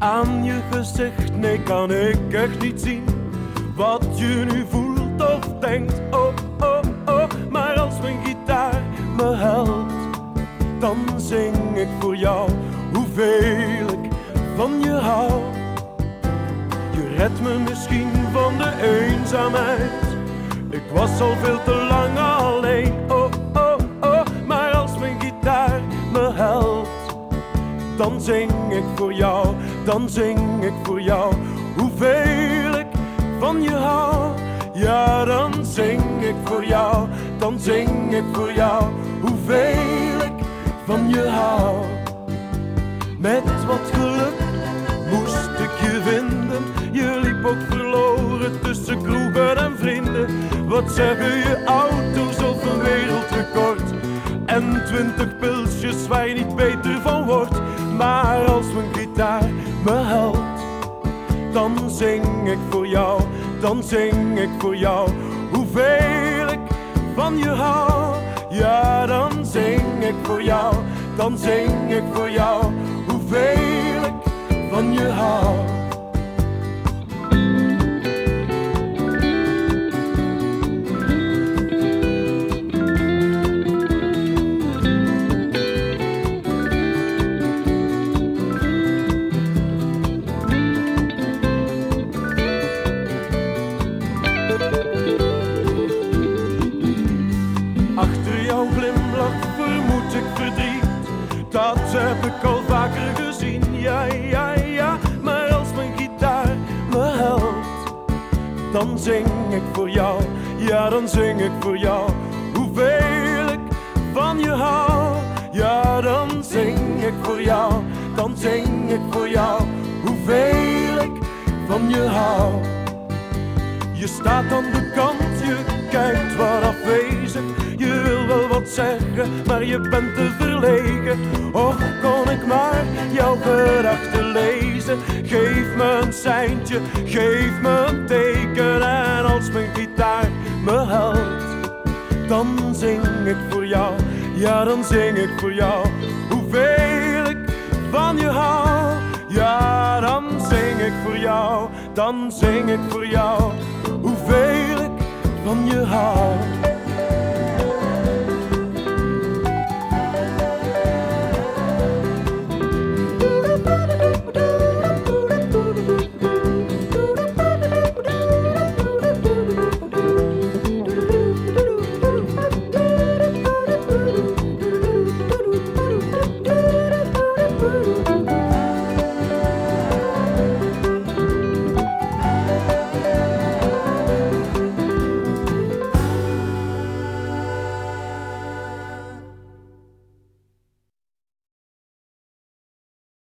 aan je gezicht, nee kan ik echt niet zien wat je nu voelt of denkt. Oh, oh, oh, maar als mijn gitaar me helpt, dan zing ik voor jou hoeveel ik van je hou. Je redt me misschien van de eenzaamheid, ik was al veel te lang alleen. Oh, oh, oh, maar als mijn gitaar me helpt, dan zing ik voor jou, dan zing ik voor jou hoeveel ik van je hou. Ja, dan zing ik voor jou, dan zing ik voor jou hoeveel ik van je hou. Met wat geluk moest ik je vinden, je liep ook verloren tussen kroegen en vrienden. Wat zeggen je auto's of een wereldrecord en 20 pilsjes waar je niet beter van wordt. Maar als mijn gitaar me helpt, dan zing ik voor jou, dan zing ik voor jou hoeveel ik van je hou. Ja, dan zing ik voor jou, dan zing ik voor jou hoeveel ik van je hou. Achter jouw glimlach vermoed ik verdriet, dat heb ik al vaker gezien. Ja, ja, ja, maar als mijn gitaar me helpt, dan zing ik voor jou. Ja, dan zing ik voor jou hoeveel ik van je hou. Ja, dan zing ik voor jou, dan zing ik voor jou hoeveel ik van je hou. Je staat aan de kant, je kijkt wat afwezig. Je wil wel wat zeggen, maar je bent te verlegen. Och, kon ik maar jouw gedachten lezen. Geef me een seintje, geef me een teken. En als mijn gitaar me helpt, dan zing ik voor jou. Ja, dan zing ik voor jou hoeveel ik van je hou. Ja, dan zing ik voor jou, dan zing ik voor jou hoeveel ik van je hou.